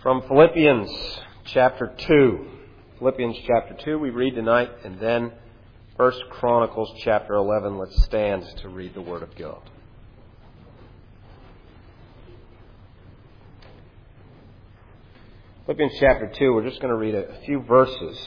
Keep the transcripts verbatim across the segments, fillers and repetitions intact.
From Philippians chapter two. Philippians chapter two we read tonight, and then First Chronicles chapter eleven. Let's stand to read the Word of God. Philippians chapter two, we're just going to read a few verses.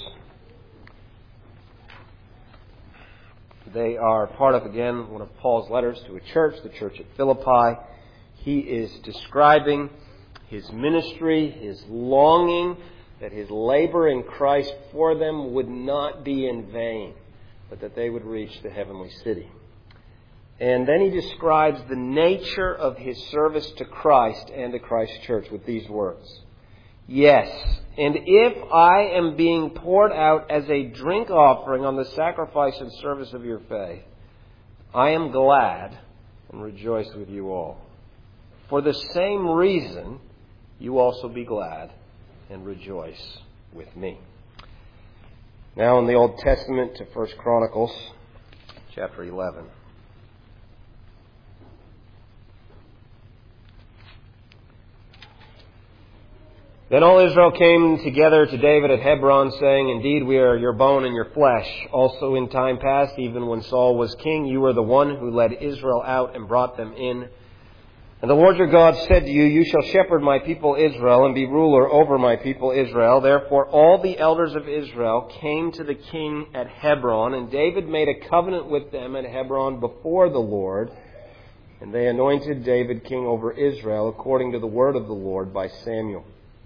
They are part of, again, one of Paul's letters to a church, the church at Philippi. He is describing his ministry, his longing that his labor in Christ for them would not be in vain, but that they would reach the heavenly city. And then he describes the nature of his service to Christ and to Christ's church with these words. Yes, and if I am being poured out as a drink offering on the sacrifice and service of your faith, I am glad and rejoice with you all. For the same reason, you also be glad and rejoice with me. Now in the Old Testament to First Chronicles chapter eleven. Then all Israel came together to David at Hebron, saying, Indeed, we are your bone and your flesh. Also in time past, even when Saul was king, you were the one who led Israel out and brought them in. And the Lord your God said to you, You shall shepherd my people Israel and be ruler over my people Israel. Therefore all the elders of Israel came to the king at Hebron, and David made a covenant with them at Hebron before the Lord. And they anointed David king over Israel according to the word of the Lord by Samuel.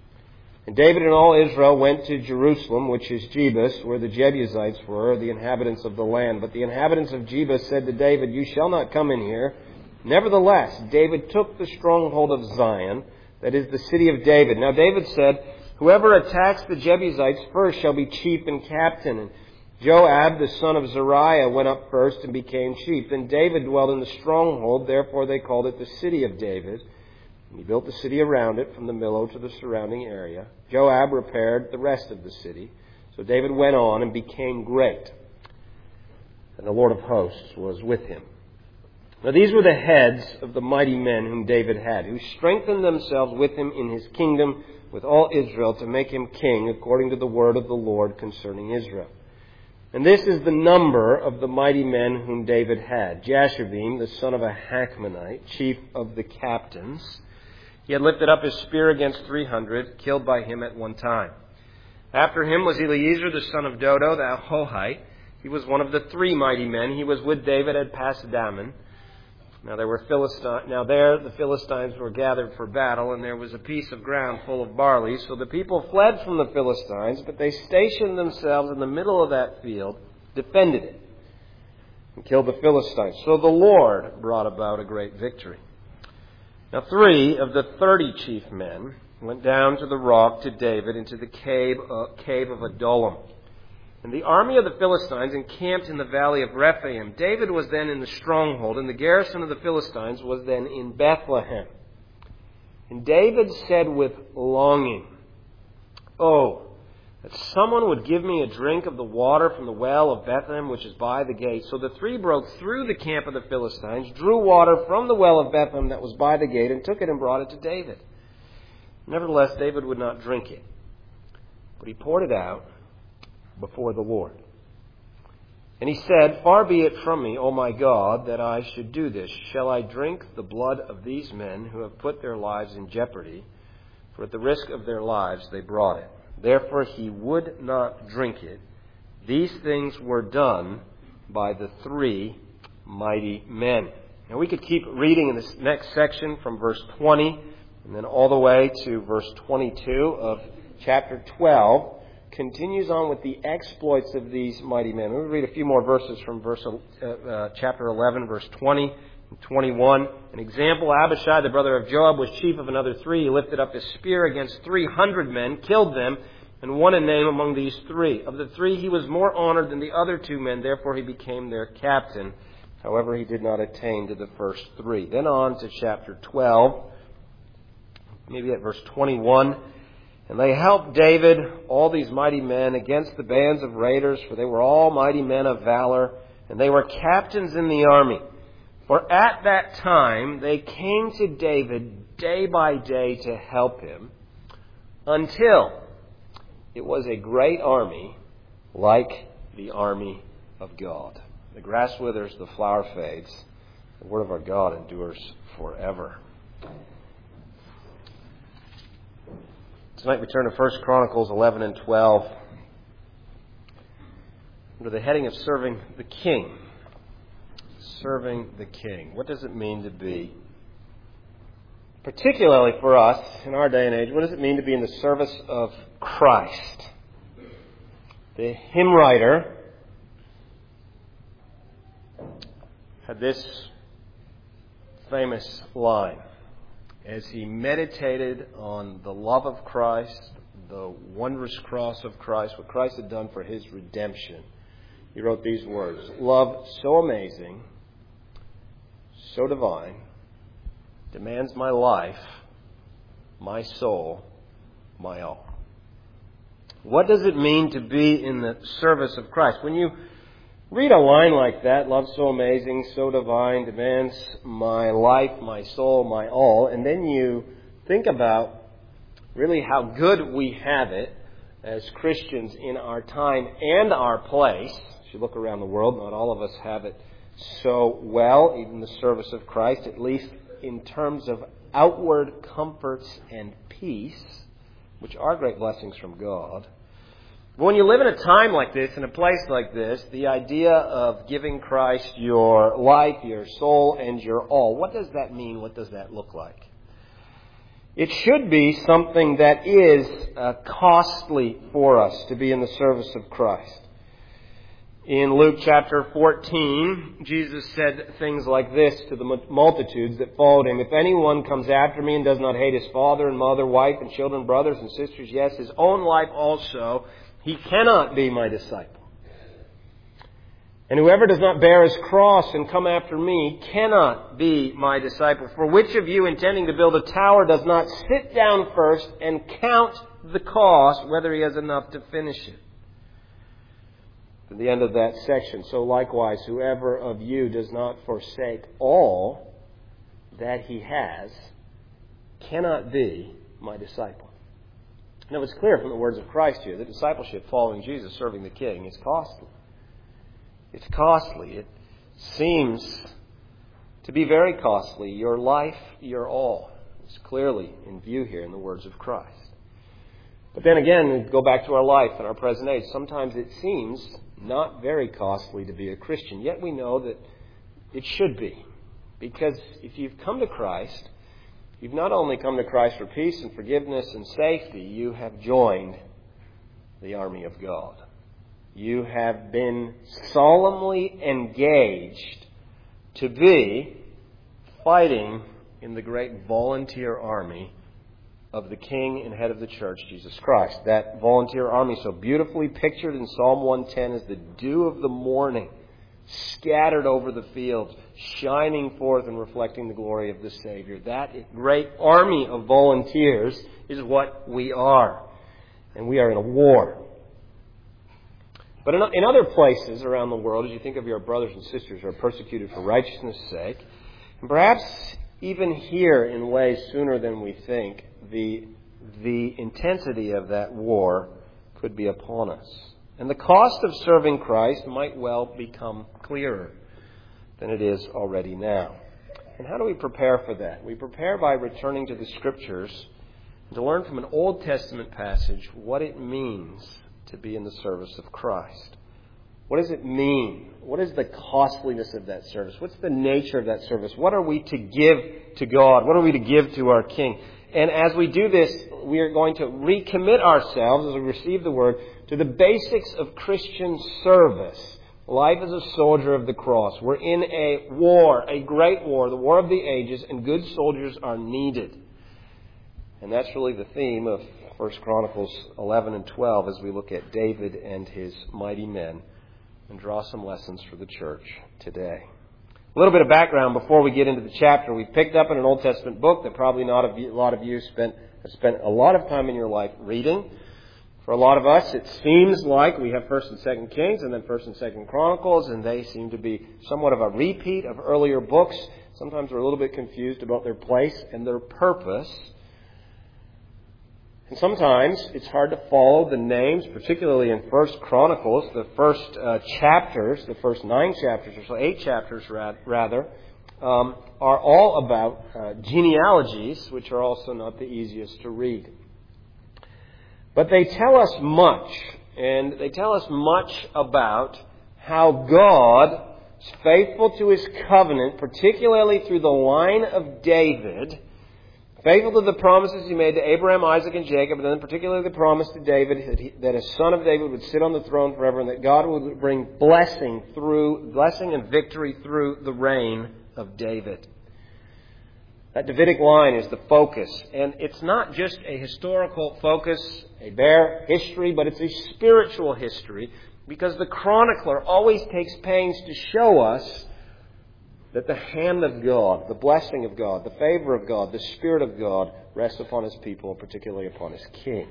And David and all Israel went to Jerusalem, which is Jebus, where the Jebusites were, the inhabitants of the land. But the inhabitants of Jebus said to David, You shall not come in here. Nevertheless, David took the stronghold of Zion, that is the city of David. Now David said, Whoever attacks the Jebusites first shall be chief and captain. And Joab, the son of Zeruiah, went up first and became chief. Then David dwelt in the stronghold, therefore they called it the city of David. And he built the city around it from the Millo to the surrounding area. Joab repaired the rest of the city. So David went on and became great. And the Lord of hosts was with him. Now these were the heads of the mighty men whom David had, who strengthened themselves with him in his kingdom with all Israel to make him king according to the word of the Lord concerning Israel. And this is the number of the mighty men whom David had. Jashobeam, the son of a Hachmonite, chief of the captains. He had lifted up his spear against three hundred, killed by him at one time. After him was Eliezer, the son of Dodo, the Ahohite. He was one of the three mighty men. He was with David at Pasdammim. Now there were Philistines. Now there the Philistines were gathered for battle, and there was a piece of ground full of barley. So the people fled from the Philistines, but they stationed themselves in the middle of that field, defended it, and killed the Philistines. So the Lord brought about a great victory. Now three of the thirty chief men went down to the rock to David into the cave, uh, cave of Adullam. And the army of the Philistines encamped in the valley of Rephaim. David was then in the stronghold, and the garrison of the Philistines was then in Bethlehem. And David said with longing, Oh, that someone would give me a drink of the water from the well of Bethlehem, which is by the gate. So the three broke through the camp of the Philistines, drew water from the well of Bethlehem that was by the gate, and took it and brought it to David. Nevertheless, David would not drink it, but he poured it out before the Lord. And he said, Far be it from me, O my God, that I should do this. Shall I drink the blood of these men who have put their lives in jeopardy? For at the risk of their lives they brought it. Therefore he would not drink it. These things were done by the three mighty men. Now we could keep reading in this next section from verse twenty and then all the way to verse twenty-two of chapter twelve. Continues on with the exploits of these mighty men. We'll read a few more verses from verse uh, uh, chapter eleven, verse twenty and twenty-one. An example, Abishai, the brother of Joab, was chief of another three. He lifted up his spear against three hundred men, killed them, and won a name among these three. Of the three, he was more honored than the other two men. Therefore, he became their captain. However, he did not attain to the first three. Then on to chapter twelve, maybe at verse twenty-one. And they helped David, all these mighty men, against the bands of raiders, for they were all mighty men of valor, and they were captains in the army. For at that time they came to David day by day to help him, until it was a great army like the army of God. The grass withers, the flower fades. The word of our God endures forever. Tonight we turn to First Chronicles eleven and twelve under the heading of Serving the King. Serving the King. What does it mean to be, particularly for us in our day and age, what does it mean to be in the service of Christ? The hymn writer had this famous line as he meditated on the love of Christ, the wondrous cross of Christ, what Christ had done for his redemption. He wrote these words: "Love so amazing, so divine, demands my life, my soul, my all." What does it mean to be in the service of Christ? When you read a line like that, love so amazing, so divine, demands my life, my soul, my all, and then you think about really how good we have it as Christians in our time and our place. As you look around the world, not all of us have it so well, even the service of Christ, at least in terms of outward comforts and peace, which are great blessings from God. But when you live in a time like this, in a place like this, the idea of giving Christ your life, your soul, and your all, what does that mean? What does that look like? It should be something that is uh, costly for us to be in the service of Christ. In Luke chapter fourteen, Jesus said things like this to the multitudes that followed him: "If anyone comes after me and does not hate his father and mother, wife and children, brothers and sisters, yes, his own life also, he cannot be my disciple. And whoever does not bear his cross and come after me cannot be my disciple. For which of you, intending to build a tower, does not sit down first and count the cost, whether he has enough to finish it?" At the end of that section, "So likewise, whoever of you does not forsake all that he has cannot be my disciple." Now, it's clear from the words of Christ here that discipleship, following Jesus, serving the King, is costly. It's costly. It seems to be very costly. Your life, your all, is clearly in view here in the words of Christ. But then again, we go back to our life and our present age. Sometimes it seems not very costly to be a Christian, yet we know that it should be. Because if you've come to Christ, you've not only come to Christ for peace and forgiveness and safety, you have joined the army of God. You have been solemnly engaged to be fighting in the great volunteer army of the King and head of the church, Jesus Christ. That volunteer army, so beautifully pictured in Psalm one ten, as the dew of the morning, scattered over the fields, shining forth and reflecting the glory of the Savior. That great army of volunteers is what we are. And we are in a war. But in other places around the world, as you think of your brothers and sisters who are persecuted for righteousness' sake, and perhaps even here in ways sooner than we think, the, the intensity of that war could be upon us. And the cost of serving Christ might well become clearer than it is already now. And how do we prepare for that? We prepare by returning to the Scriptures and to learn from an Old Testament passage what it means to be in the service of Christ. What does it mean? What is the costliness of that service? What's the nature of that service? What are we to give to God? What are we to give to our King? And as we do this, we are going to recommit ourselves, as we receive the Word, to the basics of Christian service. Life as a soldier of the cross. We're in a war, a great war, the war of the ages, and good soldiers are needed. And that's really the theme of First Chronicles eleven and twelve as we look at David and his mighty men and draw some lessons for the church today. A little bit of background before we get into the chapter. We picked up in an Old Testament book that probably not a lot of you spent have spent a lot of time in your life reading. For a lot of us, it seems like we have First and Second Kings and then First and Second Chronicles, and they seem to be somewhat of a repeat of earlier books. Sometimes we're a little bit confused about their place and their purpose. And sometimes it's hard to follow the names, particularly in First Chronicles, the first uh, chapters, the first nine chapters, or so eight chapters rather, um, are all about uh, genealogies, which are also not the easiest to read. But they tell us much, and they tell us much about how God is faithful to His covenant, particularly through the line of David, faithful to the promises He made to Abraham, Isaac, and Jacob, and then particularly the promise to David that, he, that a son of David would sit on the throne forever, and that God would bring blessing through blessing and victory through the reign of David. That Davidic line is the focus, and it's not just a historical focus, a bare history, but it's a spiritual history, because the chronicler always takes pains to show us that the hand of God, the blessing of God, the favor of God, the Spirit of God rests upon His people, particularly upon His king.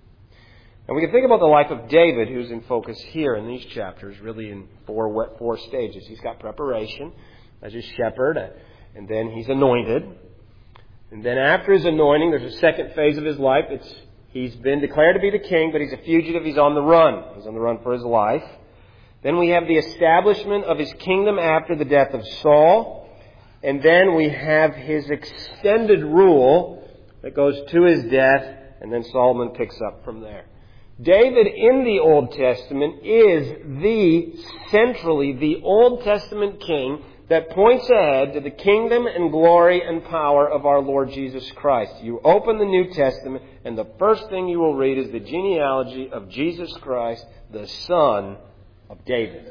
And we can think about the life of David, who's in focus here in these chapters, really in four, four stages. He's got preparation as a shepherd, and then he's anointed. And then after his anointing, there's a second phase of his life. It's He's been declared to be the king, but he's a fugitive. He's on the run. He's on the run for his life. Then we have the establishment of his kingdom after the death of Saul. And then we have his extended rule that goes to his death, and then Solomon picks up from there. David in the Old Testament is the, centrally, the Old Testament king that points ahead to the kingdom and glory and power of our Lord Jesus Christ. You open the New Testament, and the first thing you will read is the genealogy of Jesus Christ, the son of David.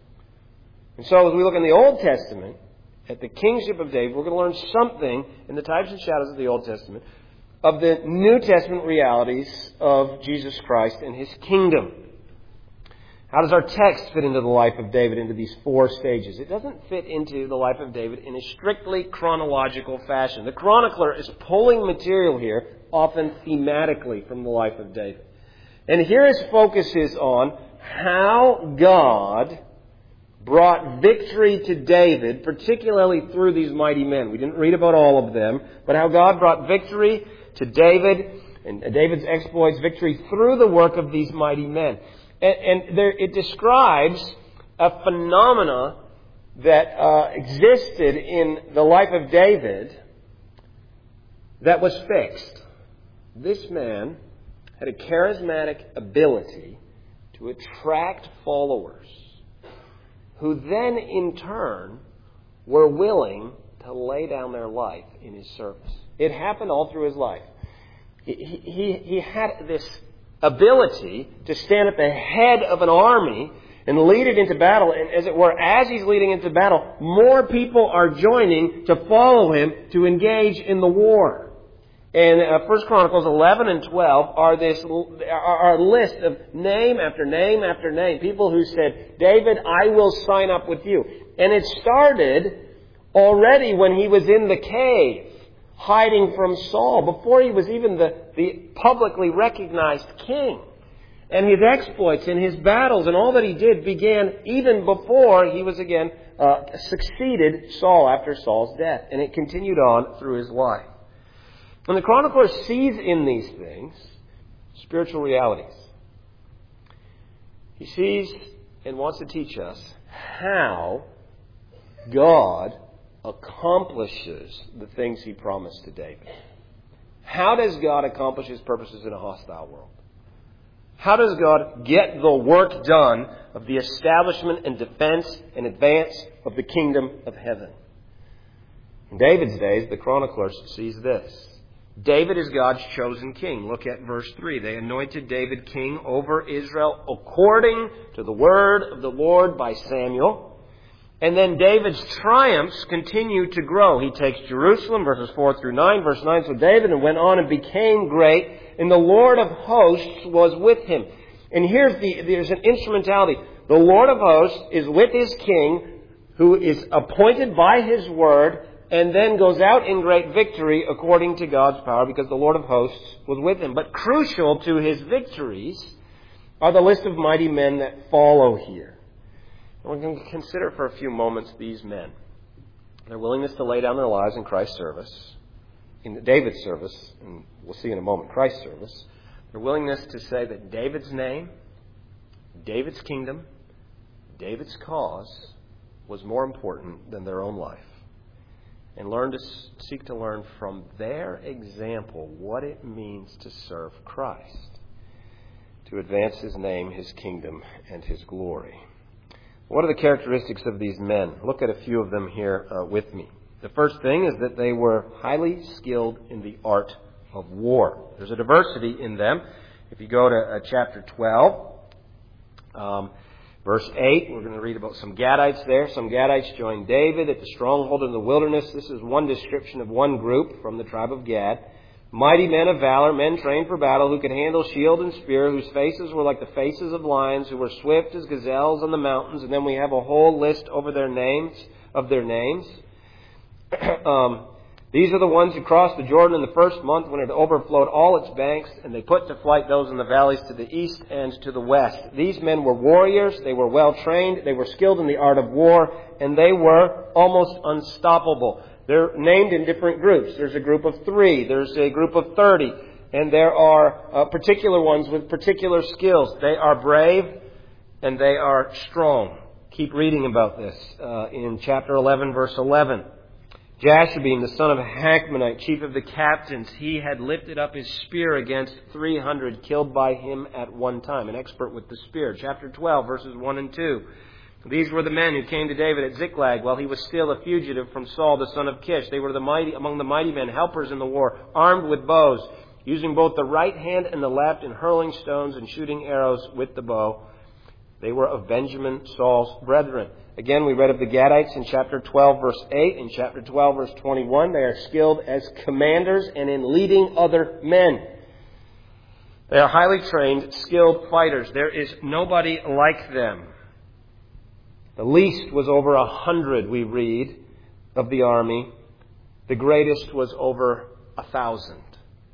And so as we look in the Old Testament, at the kingship of David, we're going to learn something in the types and shadows of the Old Testament of the New Testament realities of Jesus Christ and His kingdom. How does our text fit into the life of David into these four stages? It doesn't fit into the life of David in a strictly chronological fashion. The chronicler is pulling material here, often thematically, from the life of David. And here his focus is on how God brought victory to David, particularly through these mighty men. We didn't read about all of them, but how God brought victory to David and David's exploits, victory through the work of these mighty men. And, and there, it describes a phenomena that uh, existed in the life of David that was fixed. This man had a charismatic ability to attract followers who then in turn were willing to lay down their life in his service. It happened all through his life. He, he, he had this ability to stand at the head of an army and lead it into battle. And as it were, as he's leading into battle, more people are joining to follow him to engage in the war. And uh, First Chronicles eleven and twelve are this are a list of name after name after name. People who said, David, I will sign up with you. And it started already when he was in the cave, hiding from Saul, before he was even the, the publicly recognized king. And his exploits and his battles and all that he did began even before he was again uh, succeeded Saul after Saul's death. And it continued on through his life. And the chronicler sees in these things spiritual realities. He sees and wants to teach us how God accomplishes the things He promised to David. How does God accomplish His purposes in a hostile world? How does God get the work done of the establishment and defense and advance of the kingdom of heaven? In David's days, the chronicler sees this. David is God's chosen king. Look at verse three. They anointed David king over Israel according to the word of the Lord by Samuel. And then David's triumphs continue to grow. He takes Jerusalem, verses four through nine. Verse nine, so David went on and became great, and the Lord of hosts was with him. And here's the, there's an instrumentality. The Lord of hosts is with his king, who is appointed by his word, and then goes out in great victory according to God's power, because the Lord of hosts was with him. But crucial to his victories are the list of mighty men that follow here. And we're going to consider for a few moments these men. Their willingness to lay down their lives in Christ's service, in David's service, and we'll see in a moment, Christ's service, their willingness to say that David's name, David's kingdom, David's cause was more important than their own life. And learn to seek to learn from their example what it means to serve Christ, to advance His name, His kingdom, and His glory. What are the characteristics of these men? Look at a few of them here uh, with me. The first thing is that they were highly skilled in the art of war. There's a diversity in them. If you go to uh, chapter twelve, um, verse eight, we're going to read about some Gadites there. Some Gadites joined David at the stronghold in the wilderness. This is one description of one group from the tribe of Gad. Mighty men of valor, men trained for battle, who could handle shield and spear, whose faces were like the faces of lions, who were swift as gazelles on the mountains. And then we have a whole list over their names, of their names. um, These are the ones who crossed the Jordan in the first month when it overflowed all its banks, and they put to flight those in the valleys to the east and to the west. These men were warriors, they were well trained, they were skilled in the art of war, and they were almost unstoppable. They're named in different groups. There's a group of three, there's a group of thirty, and there are uh, particular ones with particular skills. They are brave and they are strong. Keep reading about this uh, in chapter eleven, verse eleven. Jashobeam, the son of Hachmonite, chief of the captains, he had lifted up his spear against three hundred killed by him at one time, an expert with the spear. Chapter twelve, verses one and two. These were the men who came to David at Ziklag while he was still a fugitive from Saul, the son of Kish. They were the mighty among the mighty men, helpers in the war, armed with bows, using both the right hand and the left in hurling stones and shooting arrows with the bow. They were of Benjamin, Saul's brethren. Again, we read of the Gadites in chapter twelve, verse eight. In chapter twelve, verse twenty-one, they are skilled as commanders and in leading other men. They are highly trained, skilled fighters. There is nobody like them. The least was over a hundred, we read, of the army. The greatest was over a thousand.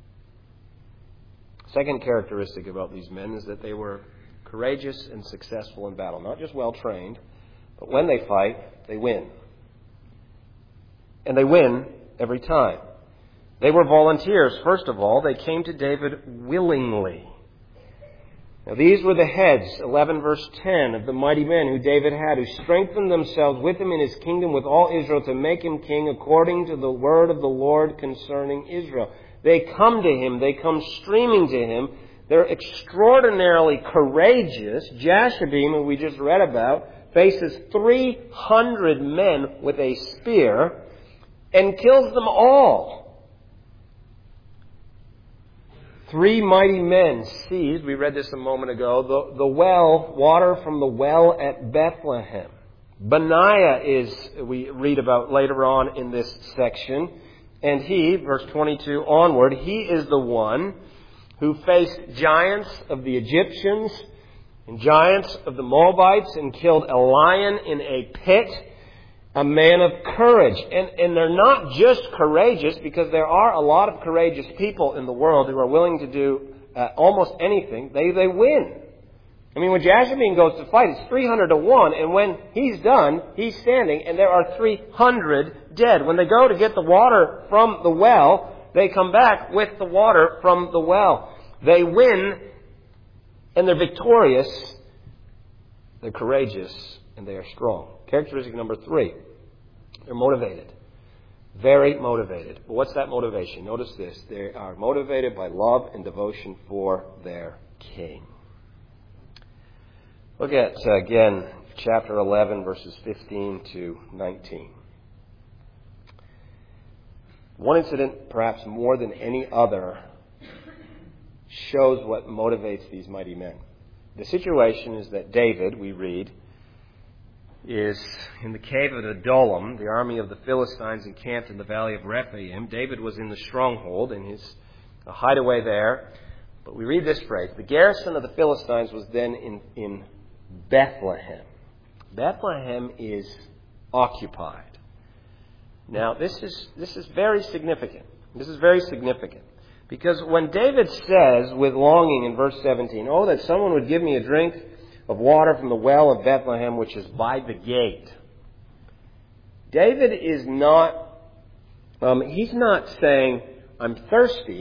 Second characteristic about these men is that they were courageous and successful in battle. Not just well trained, but when they fight, they win. And they win every time. They were volunteers. First of all, they came to David willingly. Now these were the heads, eleven verse ten, of the mighty men who David had, who strengthened themselves with him in his kingdom with all Israel to make him king according to the word of the Lord concerning Israel. They come to him. They come streaming to him. They're extraordinarily courageous. Jashobeam, who we just read about, faces three hundred men with a spear and kills them all. Three mighty men seized, we read this a moment ago, the, the well, water from the well at Bethlehem. Benaiah is, we read about later on in this section, and he, verse twenty-two onward, he is the one who faced giants of the Egyptians and giants of the Moabites and killed a lion in a pit, a man of courage. And, and they're not just courageous, because there are a lot of courageous people in the world who are willing to do uh, almost anything. They, they win. I mean, when Jashobeam goes to fight, it's three hundred to one, and when he's done, he's standing, and there are three hundred dead. When they go to get the water from the well, they come back with the water from the well. They win, and they're victorious. They're courageous, and they are strong. Characteristic number three, they're motivated. Very motivated. But what's that motivation? Notice this. They are motivated by love and devotion for their king. Look at, uh, again, chapter eleven, verses fifteen to nineteen. One incident, perhaps more than any other, shows what motivates these mighty men. The situation is that David, we read, is in the cave of Adullam. The army of the Philistines encamped in the valley of Rephaim. David was in the stronghold, in his hideaway there. But we read this phrase: the garrison of the Philistines was then in, in Bethlehem. Bethlehem is occupied. Now, this is this is very significant. This is very significant. Because when David says with longing in verse seventeen, "Oh, that someone would give me a drink of water from the well of Bethlehem, which is by the gate," David is not, um, he's not saying, "I'm thirsty,"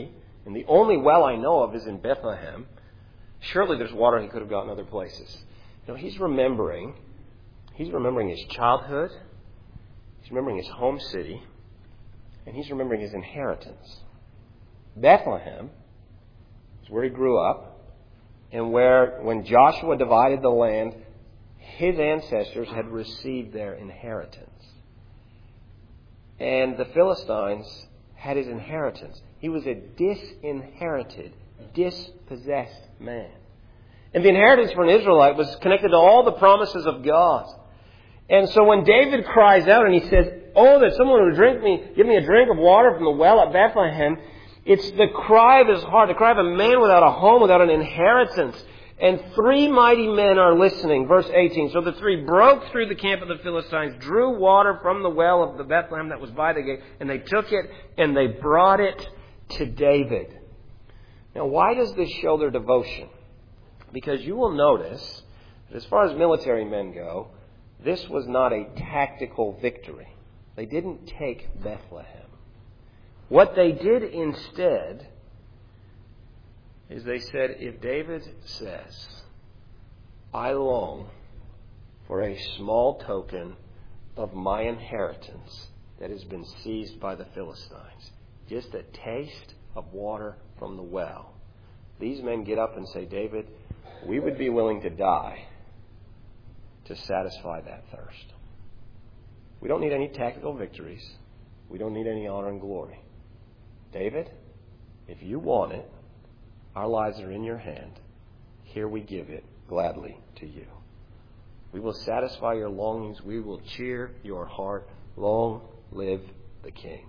And the only well I know of is in Bethlehem. Surely there's water he could have gotten other places. You know, he's remembering, he's remembering his childhood, he's remembering his home city, and he's remembering his inheritance. Bethlehem is where he grew up, and where, when Joshua divided the land, his ancestors had received their inheritance. And the Philistines had his inheritance. He was a disinherited, dispossessed man. And the inheritance for an Israelite was connected to all the promises of God. And so when David cries out and he says, "Oh, that someone would drink me, give me a drink of water from the well at Bethlehem," it's the cry of his heart, the cry of a man without a home, without an inheritance. And three mighty men are listening. Verse eighteen. So the three broke through the camp of the Philistines, drew water from the well of the Bethlehem that was by the gate, and they took it and they brought it to David. Now, why does this show their devotion? Because you will notice that as far as military men go, this was not a tactical victory. They didn't take Bethlehem. What they did instead is they said, if David says, "I long for a small token of my inheritance that has been seized by the Philistines, just a taste of water from the well," these men get up and say, "David, we would be willing to die to satisfy that thirst. We don't need any tactical victories. We don't need any honor and glory. David, if you want it, our lives are in your hand. Here we give it gladly to you. We will satisfy your longings. We will cheer your heart. Long live the King."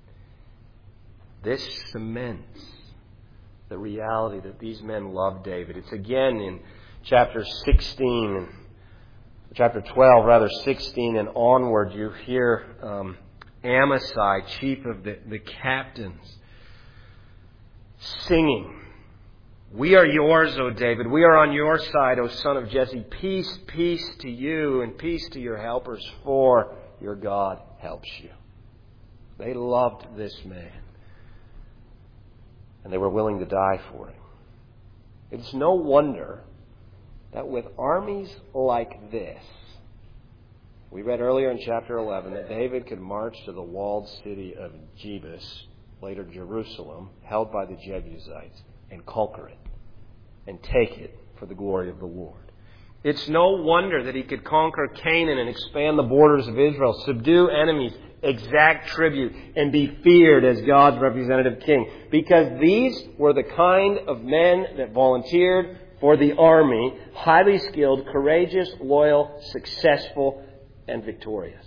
This cements the reality that these men loved David. It's again in chapter sixteen, chapter twelve, rather sixteen and onward. You hear um, Amasai, chief of the, the captains, singing, "We are yours, O David. We are on your side, O son of Jesse. Peace, peace to you, and peace to your helpers, for your God helps you." They loved this man, and they were willing to die for him. It's no wonder that with armies like this, we read earlier in chapter eleven that David could march to the walled city of Jebus, later Jerusalem, held by the Jebusites, and conquer it and take it for the glory of the Lord. It's no wonder that he could conquer Canaan and expand the borders of Israel, subdue enemies, exact tribute, and be feared as God's representative king. Because these were the kind of men that volunteered for the army, highly skilled, courageous, loyal, successful, and victorious.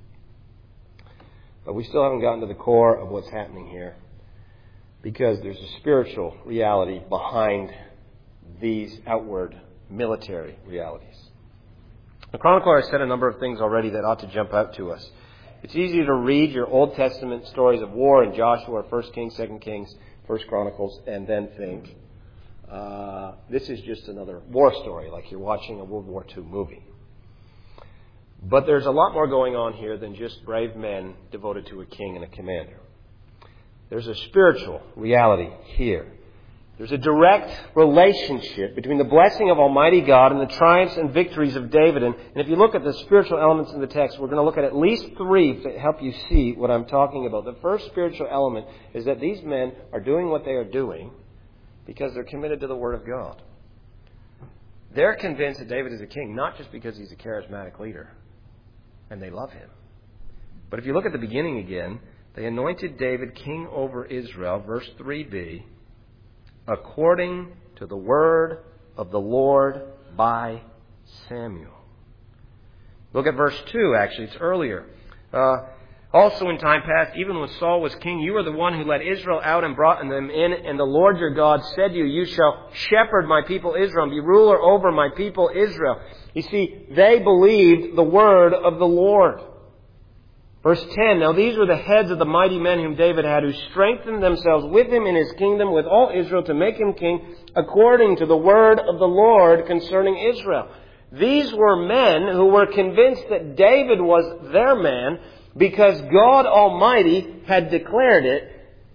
But we still haven't gotten to the core of what's happening here, because there's a spiritual reality behind these outward military realities. The chronicler has said a number of things already that ought to jump out to us. It's easy to read your Old Testament stories of war in Joshua, First Kings, Second Kings, First Chronicles, and then think, uh, this is just another war story, like you're watching a World War Two movie. But there's a lot more going on here than just brave men devoted to a king and a commander. There's a spiritual reality here. There's a direct relationship between the blessing of Almighty God and the triumphs and victories of David. And, and if you look at the spiritual elements in the text, we're going to look at at least three to help you see what I'm talking about. The first spiritual element is that these men are doing what they are doing because they're committed to the Word of God. They're convinced that David is a king, not just because he's a charismatic leader, and they love him. But if you look at the beginning again, they anointed David king over Israel, verse three b, according to the word of the Lord by Samuel. Look at verse two, actually. It's earlier. Uh, also in time past, even when Saul was king, you were the one who led Israel out and brought them in, and the Lord your God said to you, you shall shepherd my people Israel and be ruler over my people Israel. You see, they believed the word of the Lord. Verse ten, now these were the heads of the mighty men whom David had, who strengthened themselves with him in his kingdom, with all Israel, to make him king, according to the word of the Lord concerning Israel. These were men who were convinced that David was their man because God Almighty had declared it,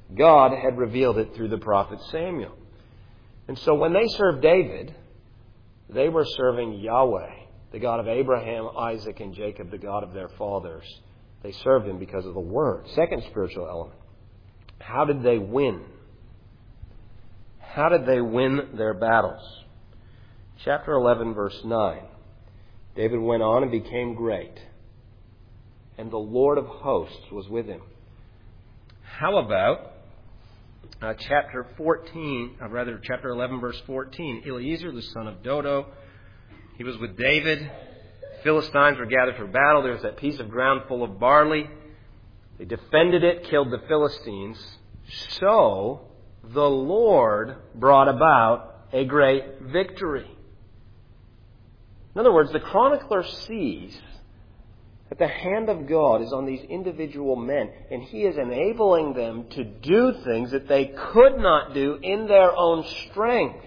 God had revealed it through the prophet Samuel. And so when they served David, they were serving Yahweh, the God of Abraham, Isaac, and Jacob, the God of their fathers. They served Him because of the Word. Second spiritual element. How did they win? How did they win their battles? Chapter eleven, verse nine. David went on and became great, and the Lord of hosts was with him. How about uh, chapter fourteen, or rather chapter eleven, verse fourteen? Eliezer, the son of Dodo, he was with David. Philistines were gathered for battle. There was that piece of ground full of barley. They defended it, killed the Philistines. So the Lord brought about a great victory. In other words, the chronicler sees that the hand of God is on these individual men, and He is enabling them to do things that they could not do in their own strength.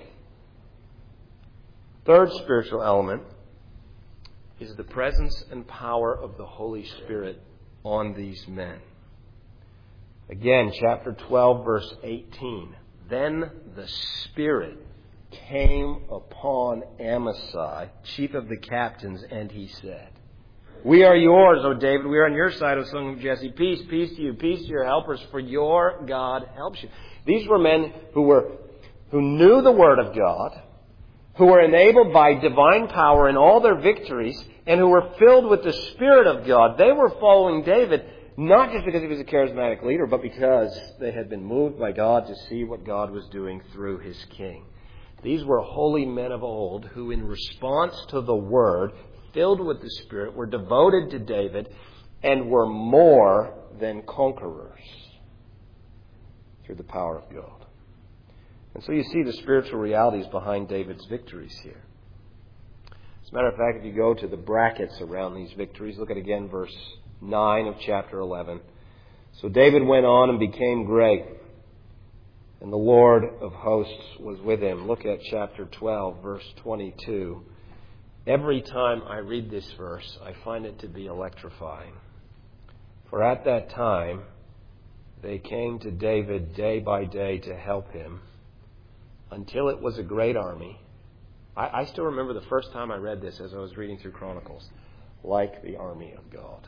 Third spiritual element is the presence and power of the Holy Spirit on these men. Again, chapter twelve, verse eighteen. Then the Spirit came upon Amasai, chief of the captains, and he said, "We are yours, O David. We are on your side, O son of Jesse. Peace, peace to you, peace to your helpers, for your God helps you." These were men who were who knew the Word of God, who were enabled by divine power in all their victories, and who were filled with the Spirit of God. They were following David, not just because he was a charismatic leader, but because they had been moved by God to see what God was doing through His king. These were holy men of old who, in response to the Word, filled with the Spirit, were devoted to David and were more than conquerors through the power of God. And so you see the spiritual realities behind David's victories here. As a matter of fact, if you go to the brackets around these victories, look at again verse nine of chapter eleven. So David went on and became great, and the Lord of hosts was with him. Look at chapter twelve, verse twenty-two. Every time I read this verse, I find it to be electrifying. For at that time, they came to David day by day to help him, until it was a great army. I, I still remember the first time I read this as I was reading through Chronicles, like the army of God.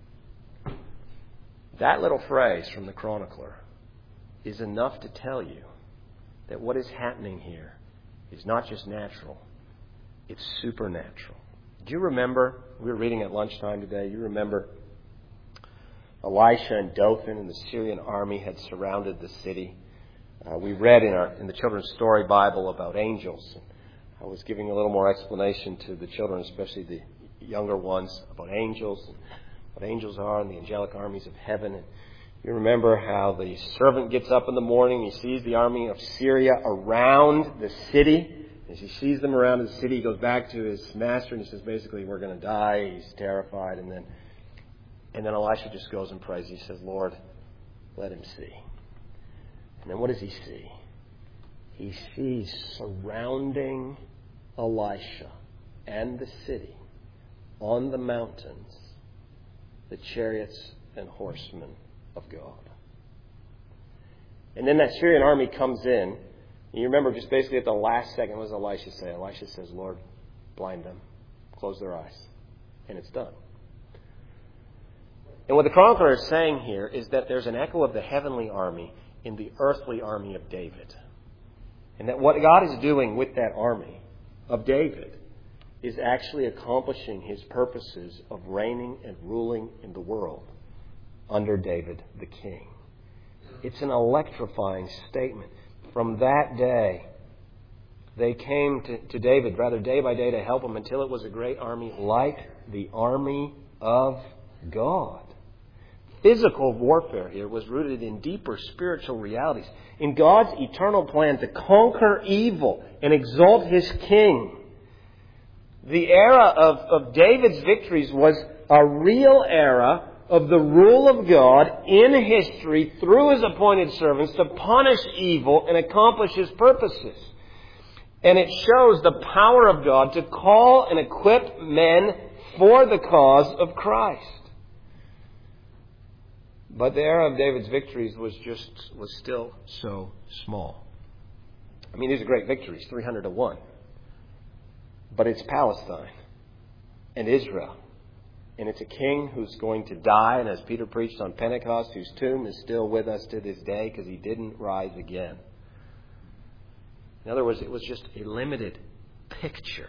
That little phrase from the chronicler is enough to tell you that what is happening here is not just natural, it's supernatural. Do you remember, we were reading at lunchtime today, you remember Elisha and Dothan and the Syrian army had surrounded the city. Uh, we read in our in the children's story Bible about angels. I was giving a little more explanation to the children, especially the younger ones, about angels and what angels are and the angelic armies of heaven. And you remember how the servant gets up in the morning, he sees the army of Syria around the city. As he sees them around the city, he goes back to his master and he says, basically, we're going to die. He's terrified. And then, and then Elisha just goes and prays. He says, Lord, let him see. And then what does he see? He sees surrounding Elisha and the city on the mountains the chariots and horsemen of God. And then that Syrian army comes in. And you remember just basically at the last second, what does Elisha say? Elisha says, Lord, blind them. Close their eyes. And it's done. And what the chronicler is saying here is that there's an echo of the heavenly army in the earthly army of David. And that what God is doing with that army of David is actually accomplishing His purposes of reigning and ruling in the world under David the king. It's an electrifying statement. From that day, they came to, to David, rather day by day, to help him until it was a great army like the army of God. Physical warfare here was rooted in deeper spiritual realities, in God's eternal plan to conquer evil and exalt His king. The era of, of David's victories was a real era of the rule of God in history through His appointed servants to punish evil and accomplish His purposes. And it shows the power of God to call and equip men for the cause of Christ. But the era of David's victories was just was still so small. I mean, these are great victories, three hundred to one. But it's Palestine and Israel. And it's a king who's going to die, and as Peter preached on Pentecost, whose tomb is still with us to this day because he didn't rise again. In other words, it was just a limited picture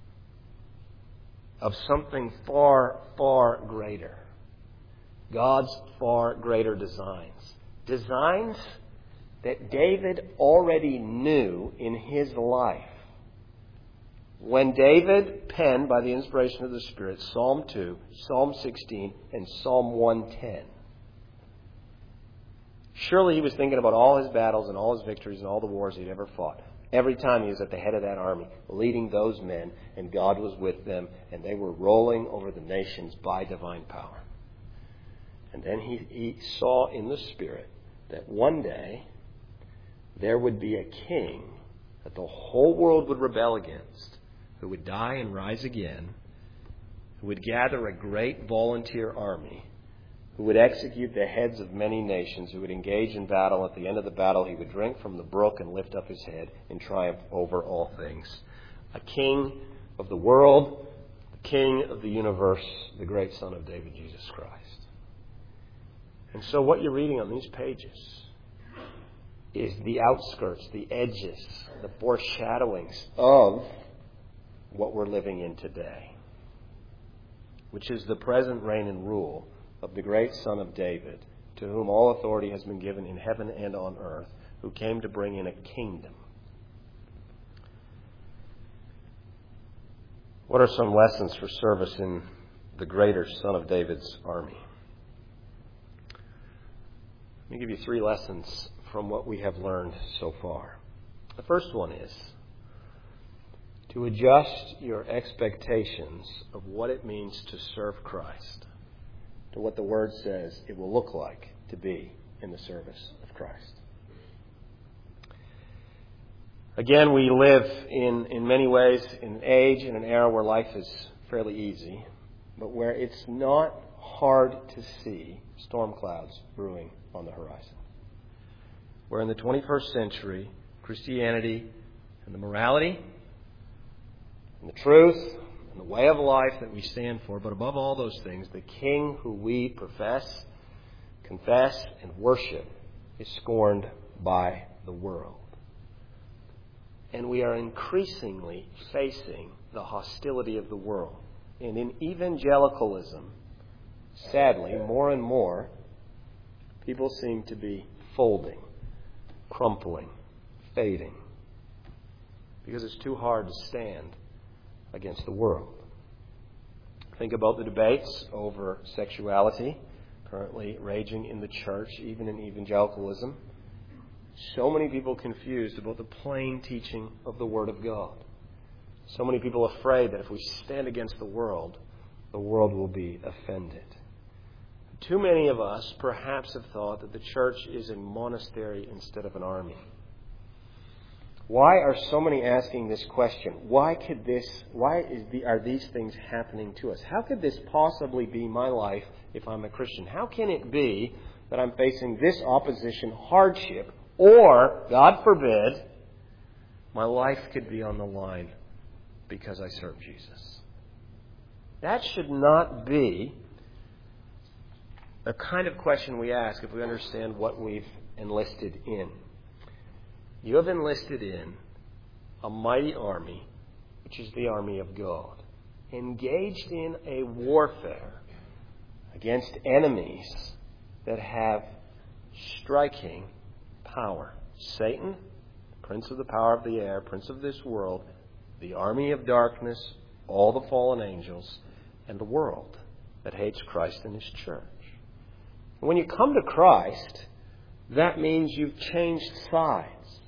of something far, far greater. God's far greater designs. Designs that David already knew in his life. When David penned, by the inspiration of the Spirit, Psalm two, Psalm sixteen, and Psalm one ten, surely he was thinking about all his battles and all his victories and all the wars he'd ever fought. Every time he was at the head of that army, leading those men, and God was with them, and they were rolling over the nations by divine power. And then he, he saw in the Spirit that one day there would be a king that the whole world would rebel against, who would die and rise again, who would gather a great volunteer army, who would execute the heads of many nations, who would engage in battle. At the end of the battle, he would drink from the brook and lift up his head and triumph over all things. A king of the world, the king of the universe, the great Son of David, Jesus Christ. And so what you're reading on these pages is the outskirts, the edges, the foreshadowings of what we're living in today, which is the present reign and rule of the great Son of David, to whom all authority has been given in heaven and on earth, who came to bring in a kingdom. What are some lessons for service in the greater Son of David's army? Let me give you three lessons from what we have learned so far. The first one is to adjust your expectations of what it means to serve Christ to what the Word says it will look like to be in the service of Christ. Again, we live in, in many ways in an age, in an era where life is fairly easy, but where it's not hard to see storm clouds brewing on the horizon. Where in the twenty-first century, Christianity and the morality and the truth and the way of life that we stand for, but above all those things, the King who we profess, confess, and worship is scorned by the world. And we are increasingly facing the hostility of the world. And in evangelicalism, sadly, more and more, people seem to be folding, crumpling, fading, because it's too hard to stand against the world. Think about the debates over sexuality currently raging in the church, even in evangelicalism. So many people confused about the plain teaching of the Word of God. So many people afraid that if we stand against the world, the world will be offended. Too many of us perhaps have thought that the church is a monastery instead of an army. Why are so many asking this question? Why could this? Why is the, are these things happening to us? How could this possibly be my life if I'm a Christian? How can it be that I'm facing this opposition, hardship, or, God forbid, my life could be on the line because I serve Jesus? That should not be the kind of question we ask if we understand what we've enlisted in. You have enlisted in a mighty army, which is the army of God, engaged in a warfare against enemies that have striking power. Satan, prince of the power of the air, prince of this world, the army of darkness, all the fallen angels, and the world that hates Christ and His church. When you come to Christ, that means you've changed sides.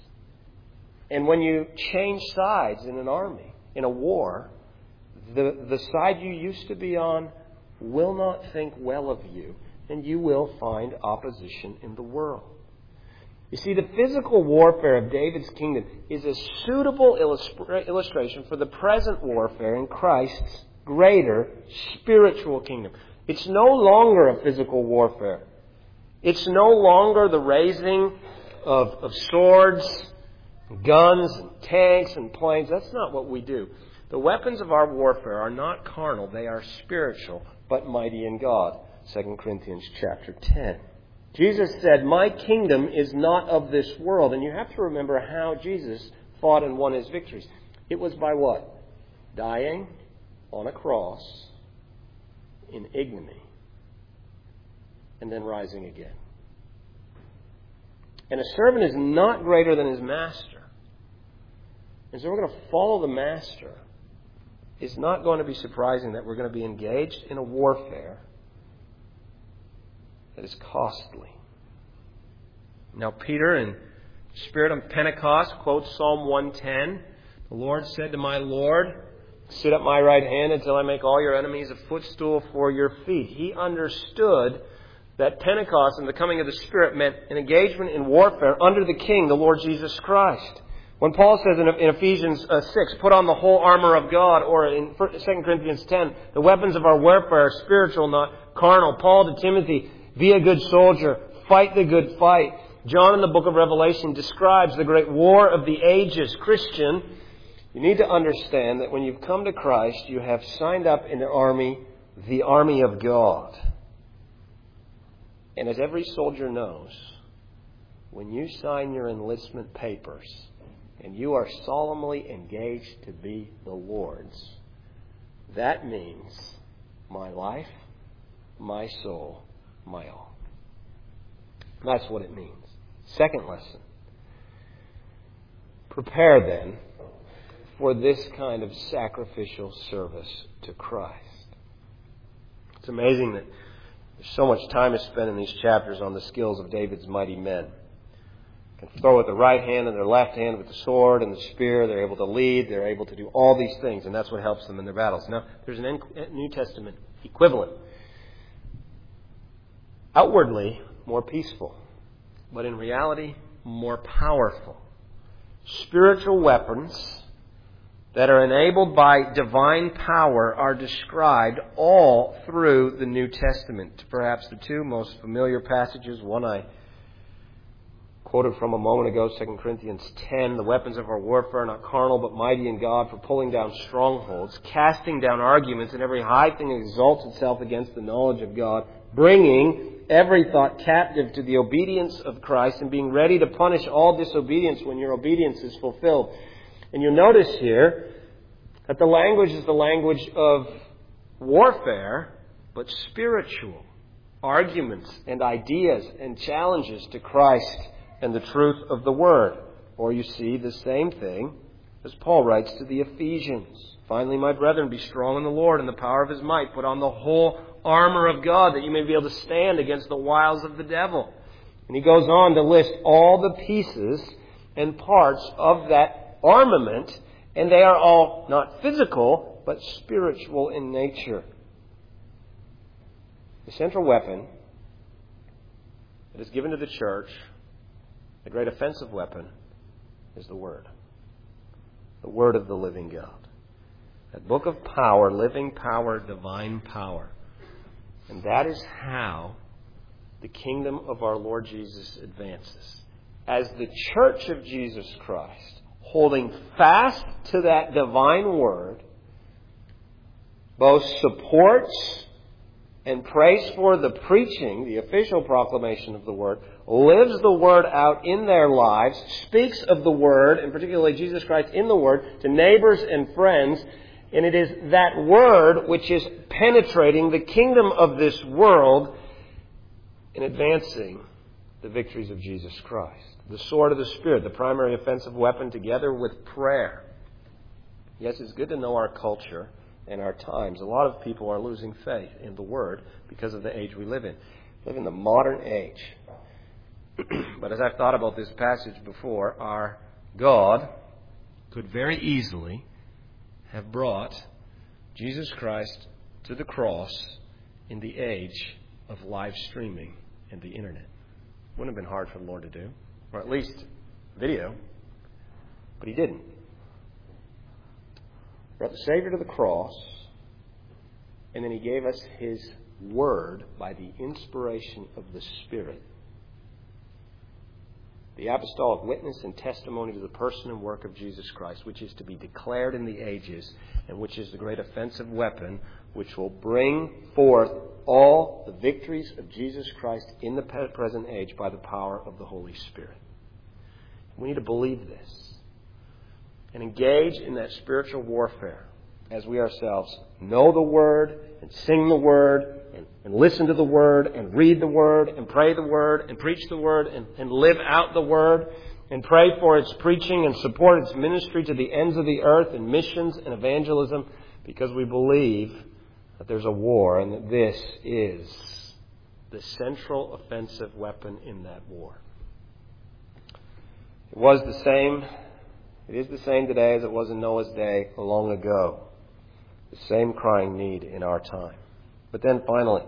And when you change sides in an army, in a war, the, the side you used to be on will not think well of you, and you will find opposition in the world. You see, the physical warfare of David's kingdom is a suitable illustra- illustration for the present warfare in Christ's greater spiritual kingdom. It's no longer a physical warfare. It's no longer the raising of, of swords, guns, and tanks, and planes. That's not what we do. The weapons of our warfare are not carnal. They are spiritual, but mighty in God. Second Corinthians chapter ten. Jesus said, my kingdom is not of this world. And you have to remember how Jesus fought and won his victories. It was by what? Dying on a cross in ignominy and then rising again. And a servant is not greater than his master. And so we're going to follow the master. It's not going to be surprising that we're going to be engaged in a warfare that is costly. Now, Peter, in the spirit of Pentecost, quotes Psalm one ten. The Lord said to my Lord, sit at my right hand until I make all your enemies a footstool for your feet. He understood that Pentecost and the coming of the Spirit meant an engagement in warfare under the King, the Lord Jesus Christ. When Paul says in Ephesians six, put on the whole armor of God, or in Second Corinthians ten, the weapons of our warfare are spiritual, not carnal. Paul to Timothy, be a good soldier, fight the good fight. John in the book of Revelation describes the great war of the ages. Christian, you need to understand that when you've come to Christ, you have signed up in the army, the army of God. And as every soldier knows, when you sign your enlistment papers and you are solemnly engaged to be the Lord's, that means my life, my soul, my all. That's what it means. Second lesson. Prepare then for this kind of sacrificial service to Christ. It's amazing that there's so much time is spent in these chapters on the skills of David's mighty men. They can throw with the right hand and their left hand with the sword and the spear. They're able to lead. They're able to do all these things, and that's what helps them in their battles. Now, there's an New Testament equivalent. Outwardly, more peaceful, but in reality, more powerful. Spiritual weapons that are enabled by divine power are described all through the New Testament. Perhaps the two most familiar passages, one I quoted from a moment ago, Second Corinthians ten, the weapons of our warfare are not carnal but mighty in God for pulling down strongholds, casting down arguments and every high thing that exalts itself against the knowledge of God, bringing every thought captive to the obedience of Christ and being ready to punish all disobedience when your obedience is fulfilled. And you'll notice here that the language is the language of warfare, but spiritual. Arguments and ideas and challenges to Christ and the truth of the Word. Or you see the same thing as Paul writes to the Ephesians. Finally, my brethren, be strong in the Lord and the power of His might. Put on the whole armor of God that you may be able to stand against the wiles of the devil. And he goes on to list all the pieces and parts of that armament, and they are all not physical, but spiritual in nature. The central weapon that is given to the church, the great offensive weapon, is the Word. The Word of the living God. That book of power, living power, divine power. And that is how the kingdom of our Lord Jesus advances. As the church of Jesus Christ, holding fast to that divine word, both supports and prays for the preaching, the official proclamation of the word, lives the word out in their lives, speaks of the word, and particularly Jesus Christ in the word, to neighbors and friends. And it is that word which is penetrating the kingdom of this world and advancing the victories of Jesus Christ. The sword of the Spirit, the primary offensive weapon, together with prayer. Yes, it's good to know our culture and our times. A lot of people are losing faith in the Word because of the age we live in. We live in the modern age. But as I've thought about this passage before, our God could very easily have brought Jesus Christ to the cross in the age of live streaming and the internet. Wouldn't have been hard for the Lord to do. Or at least video. But He didn't. He brought the Savior to the cross, and then He gave us His Word by the inspiration of the Spirit the apostolic witness and testimony to the person and work of Jesus Christ, which is to be declared in the ages, and which is the great offensive weapon which will bring forth all the victories of Jesus Christ in the present age by the power of the Holy Spirit. We need to believe this and engage in that spiritual warfare as we ourselves know the Word and sing the Word and, and listen to the Word and read the Word and pray the Word and preach the Word and, and live out the Word and pray for its preaching and support its ministry to the ends of the earth and missions and evangelism, because we believe that there's a war and that this is the central offensive weapon in that war. It was the same, it is the same today as it was in Noah's day long ago. The same crying need in our time. But then finally,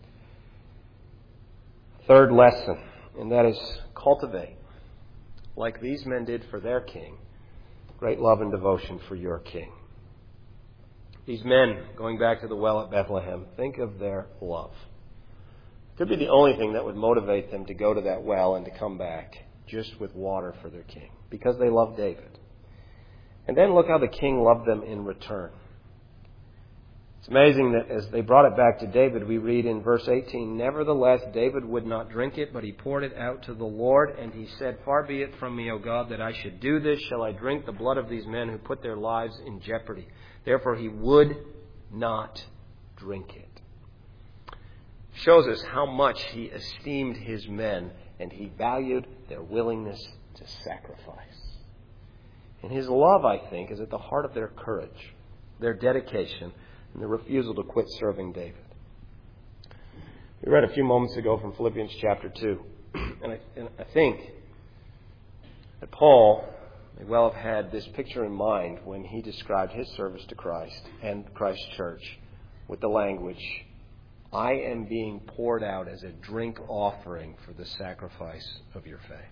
third lesson, and that is cultivate, like these men did for their king, great love and devotion for your king. These men, going back to the well at Bethlehem, think of their love. It could be the only thing that would motivate them to go to that well and to come back just with water for their king, because they loved David. And then look how the king loved them in return. It's amazing that as they brought it back to David, we read in verse eighteen, "Nevertheless, David would not drink it, but he poured it out to the Lord. And he said, Far be it from me, O God, that I should do this. Shall I drink the blood of these men who put their lives in jeopardy? Therefore he would not drink it." Shows us how much he esteemed his men, and he valued their willingness to sacrifice. And his love, I think, is at the heart of their courage, their dedication, and the refusal to quit serving David. We read a few moments ago from Philippians chapter two, and I, and I think that Paul may well have had this picture in mind when he described his service to Christ and Christ's church with the language, "I am being poured out as a drink offering for the sacrifice of your faith."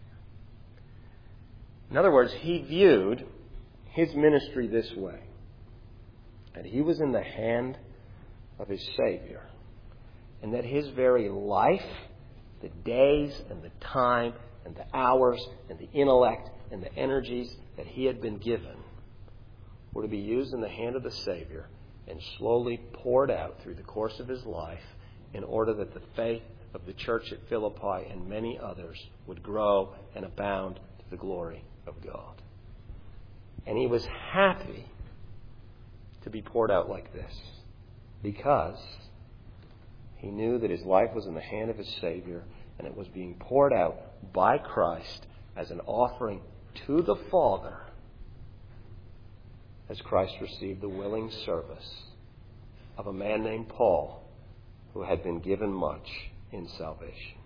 In other words, he viewed his ministry this way: that he was in the hand of his Savior, and that his very life, the days and the time and the hours and the intellect and the energies that he had been given were to be used in the hand of the Savior and slowly poured out through the course of his life in order that the faith of the church at Philippi and many others would grow and abound to the glory of God. And he was happy to be poured out like this, because he knew that his life was in the hand of his Savior, and it was being poured out by Christ as an offering to the Father, as Christ received the willing service of a man named Paul, who had been given much in salvation.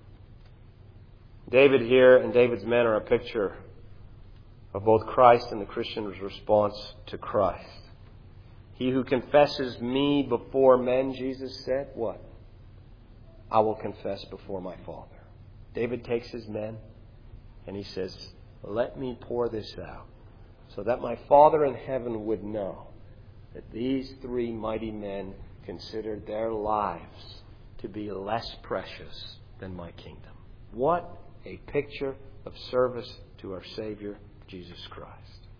David here and David's men are a picture of both Christ and the Christian's response to Christ. He who confesses me before men, Jesus said, what? I will confess before my Father. David takes his men and he says, let me pour this out so that my Father in heaven would know that these three mighty men considered their lives to be less precious than my kingdom. What a picture of service to our Savior, Jesus Christ.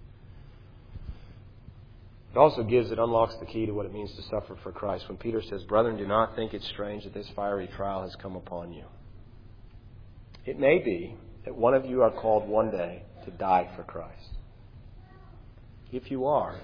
It also gives, it unlocks the key to what it means to suffer for Christ. When Peter says, brethren, do not think it strange that this fiery trial has come upon you. It may be that one of you are called one day to die for Christ. If you are,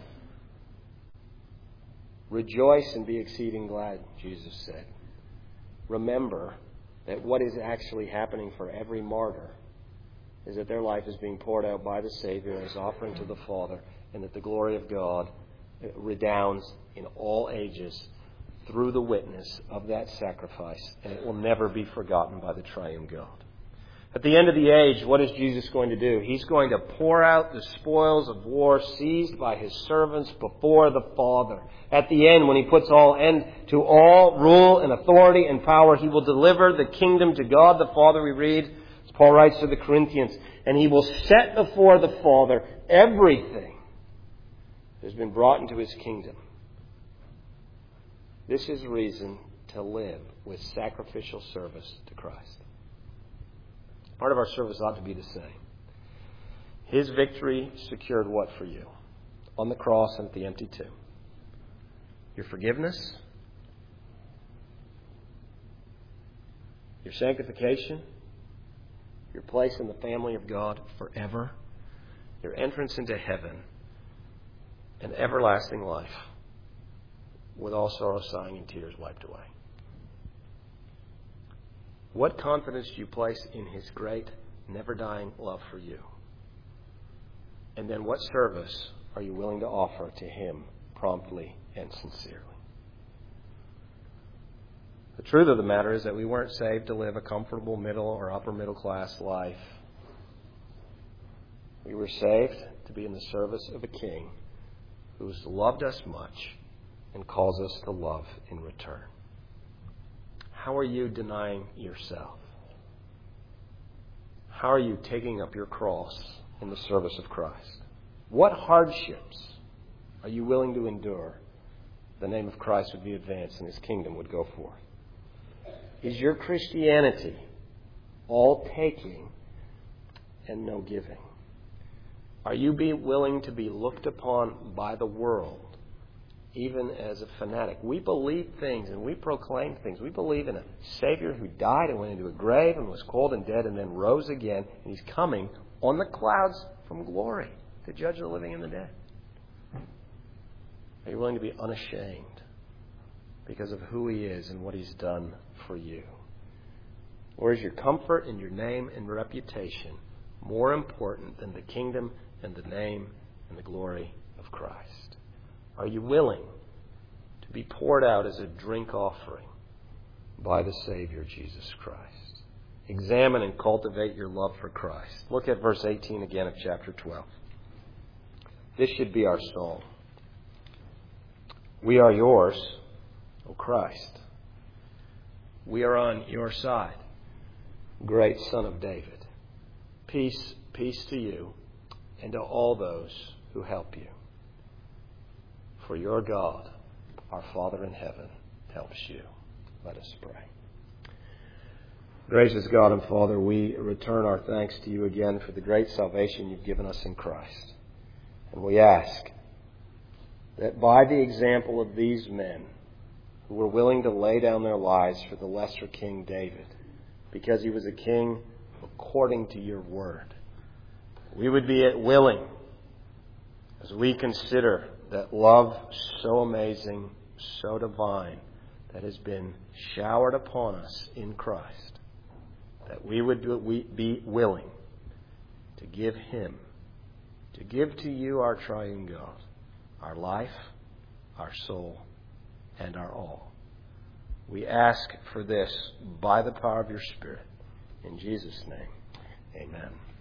rejoice and be exceeding glad, Jesus said. Remember that what is actually happening for every martyr is that their life is being poured out by the Savior as offering to the Father, and that the glory of God redounds in all ages through the witness of that sacrifice, and it will never be forgotten by the triune God. At the end of the age, what is Jesus going to do? He's going to pour out the spoils of war seized by his servants before the Father. At the end, when he puts all end to all rule and authority and power, he will deliver the kingdom to God the Father, we read, as Paul writes to the Corinthians, and he will set before the Father everything that has been brought into his kingdom. This is reason to live with sacrificial service to Christ. Part of our service ought to be the same. His victory secured what for you? On the cross and at the empty tomb? Your forgiveness? Your sanctification? Your place in the family of God forever? Your entrance into heaven and everlasting life with all sorrow, sighing, and tears wiped away. What confidence do you place in His great, never-dying love for you? And then what service are you willing to offer to Him promptly and sincerely? The truth of the matter is that we weren't saved to live a comfortable middle or upper middle class life. We were saved to be in the service of a King who has loved us much and calls us to love in return. How are you denying yourself? How are you taking up your cross in the service of Christ? What hardships are you willing to endure? The name of Christ would be advanced and His kingdom would go forth. Is your Christianity all taking and no giving? Are you be willing to be looked upon by the world, even as a fanatic? We believe things and we proclaim things. We believe in a Savior who died and went into a grave and was cold and dead and then rose again. And He's coming on the clouds from glory to judge the living and the dead. Are you willing to be unashamed because of who He is and what He's done for you? Or is your comfort in your name and reputation more important than the kingdom and the name and the glory of Christ? Are you willing to be poured out as a drink offering by the Savior Jesus Christ? Examine and cultivate your love for Christ. Look at verse eighteen again of chapter twelve. This should be our song. We are yours, O Christ. We are on your side, great Son of David. Peace, peace to you and to all those who help you. For your God, our Father in heaven, helps you. Let us pray. Gracious God and Father, we return our thanks to you again for the great salvation you've given us in Christ. And we ask that by the example of these men who were willing to lay down their lives for the lesser King David, because he was a king according to your word, we would be willing, as we consider that love so amazing, so divine, that has been showered upon us in Christ, that we would be willing to give Him, to give to you, our triune God, our life, our soul, and our all. We ask for this by the power of your Spirit. In Jesus' name, amen.